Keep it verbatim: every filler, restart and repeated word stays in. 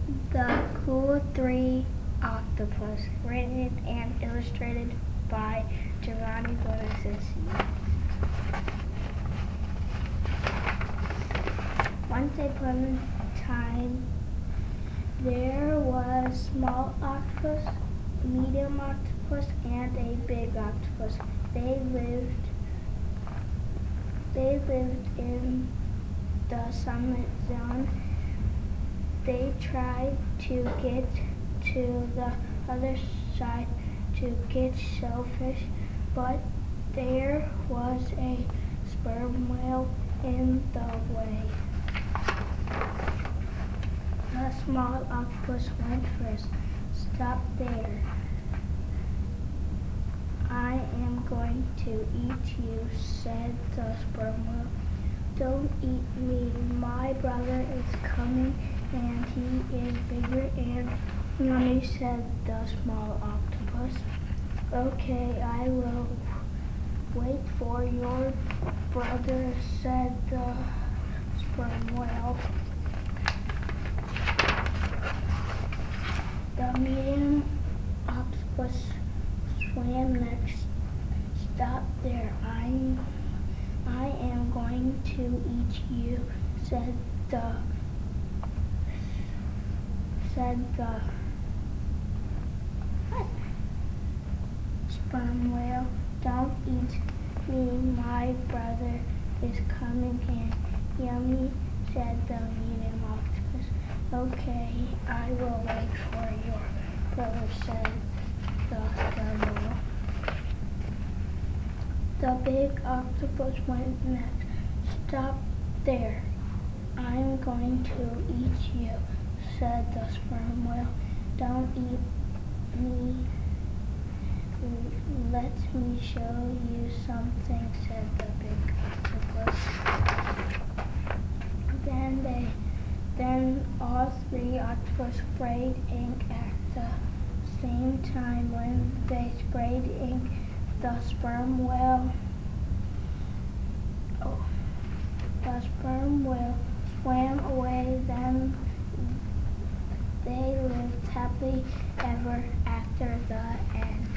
The Cool Three Octopus, written and illustrated by Giovanni Bonacensi. Once upon a time, there was a small octopus, a medium octopus, and a big octopus. They lived. They lived in the summit zone. They tried to get to the other side to get shellfish, but there was a sperm whale in the way. The small octopus went first. Stop there. I am going to eat you, said the sperm whale. Don't eat me. My brother is coming, and he is bigger and yummy, said the small octopus. Okay, I will wait for your brother, said the sperm whale. The medium octopus swam next. Stop there. I, I am going to eat you, said the said the what? Sperm whale. Don't eat me. My brother is coming and yummy, said the medium octopus. Okay, I will wait for your brother, said the sperm whale. The big octopus went next. Stop there. I'm going to eat you, said the sperm whale. Don't eat me. Let me show you something, said the big octopus. Then they, then all three octopus sprayed ink at the same time. When they sprayed ink, the sperm whale, oh, the sperm whale swam away. Then they lived happily ever after. The end.